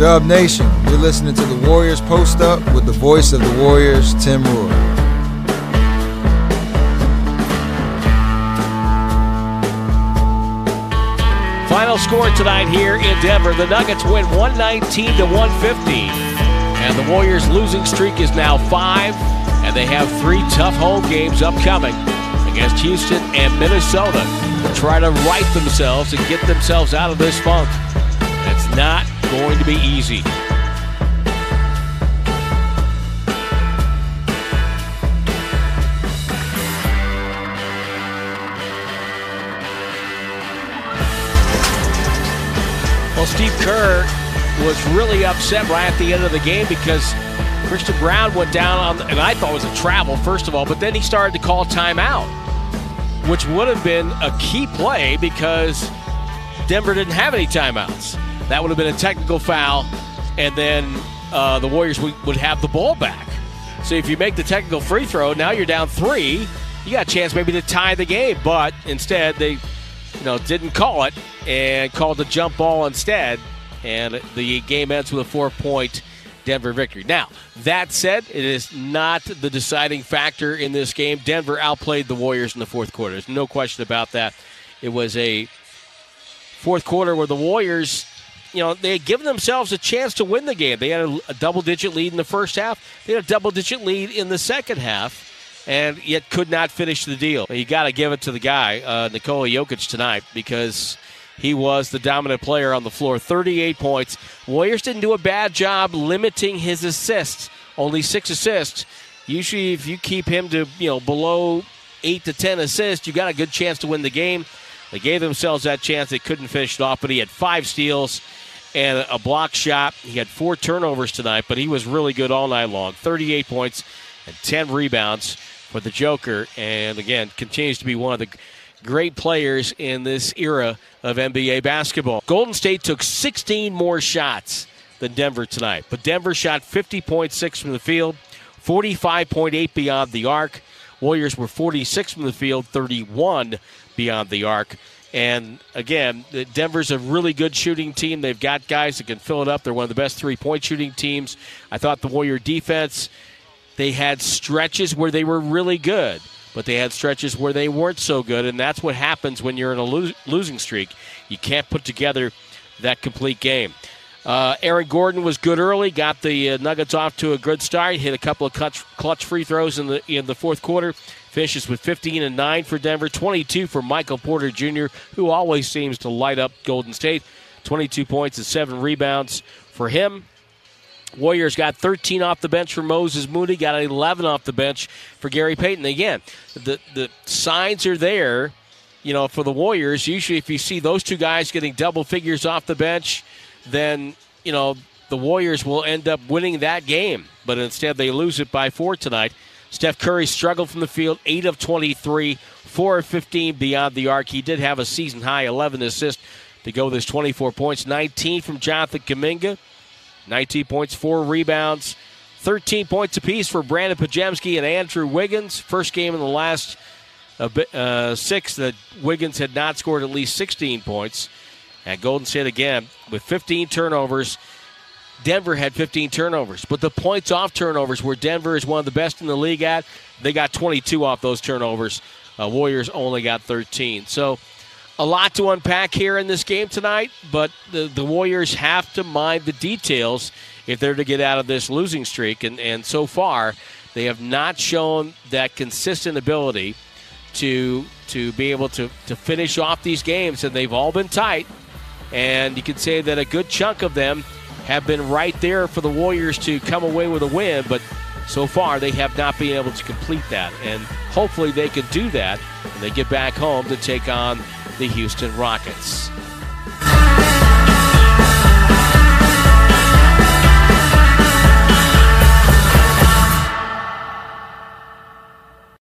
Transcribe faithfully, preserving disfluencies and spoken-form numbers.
Dub Nation, you're listening to the Warriors Post Up with the voice of the Warriors, Tim Roy. Final score tonight here in Denver. The Nuggets win one nineteen to one fifty. And the Warriors' losing streak is now five. And they have three tough home games upcoming against Houston and Minnesota to try to right themselves and get themselves out of this funk. It's not going to be easy. Well, Steve Kerr was really upset right at the end of the game because Christian Braun went down on, and I thought it was a travel, first of all, but then he started to call timeout, which would have been a key play because Denver didn't have any timeouts. That would have been a technical foul, and then uh, the Warriors would, would have the ball back. So if you make the technical free throw, now you're down three. You got a chance maybe to tie the game, but instead they, you know, didn't call it and called the jump ball instead, and the game ends with a four-point Denver victory. Now, that said, it is not the deciding factor in this game. Denver outplayed the Warriors in the fourth quarter. There's no question about that. It was a fourth quarter where the Warriors, you know, they had given themselves a chance to win the game. They had a, a double-digit lead in the first half. They had a double-digit lead in the second half, and yet could not finish the deal. You got to give it to the guy, uh, Nikola Jokic, tonight, because he was the dominant player on the floor. thirty-eight points. Warriors didn't do a bad job limiting his assists. Only six assists. Usually, if you keep him to, you know, below eight to ten assists, you got a good chance to win the game. They gave themselves that chance. They couldn't finish it off, but he had five steals and a block shot. He had four turnovers tonight, but he was really good all night long. thirty-eight points and ten rebounds for the Joker. And, again, continues to be one of the great players in this era of N B A basketball. Golden State took sixteen more shots than Denver tonight, but Denver shot fifty point six from the field, forty-five point eight beyond the arc. Warriors were forty-six from the field, thirty-one beyond the arc. And, again, Denver's a really good shooting team. They've got guys that can fill it up. They're one of the best three-point shooting teams. I thought the Warrior defense, they had stretches where they were really good, but they had stretches where they weren't so good, and that's what happens when you're in a lo- losing streak. You can't put together that complete game. Uh, Aaron Gordon was good early, got the uh, Nuggets off to a good start, hit a couple of clutch, clutch free throws in the in the fourth quarter, finishes with fifteen and nine for Denver, twenty-two for Michael Porter Junior, who always seems to light up Golden State, twenty-two points and seven rebounds for him. Warriors got thirteen off the bench for Moses Moody, got eleven off the bench for Gary Payton. Again, the the signs are there, you know, for the Warriors. Usually if you see those two guys getting double figures off the bench, then, you know, the Warriors will end up winning that game. But instead they lose it by four tonight. Steph Curry struggled from the field, eight of twenty-three, four of fifteen beyond the arc. He did have a season-high eleven assists to go with his twenty-four points, nineteen from Jonathan Kuminga. nineteen points, four rebounds, thirteen points apiece for Brandon Podziemski and Andrew Wiggins. First game in the last uh, uh, six that Wiggins had not scored at least sixteen points. And Golden State, again, with fifteen turnovers. Denver had fifteen turnovers. But the points off turnovers, where Denver is one of the best in the league at, they got twenty-two off those turnovers. Uh, Warriors only got thirteen. So a lot to unpack here in this game tonight, but the, the Warriors have to mind the details if they're to get out of this losing streak. And, and so far, they have not shown that consistent ability to to be able to, to finish off these games, and they've all been tight. And you can say that a good chunk of them have been right there for the Warriors to come away with a win, but so far they have not been able to complete that. And hopefully they can do that when they get back home to take on the Houston Rockets.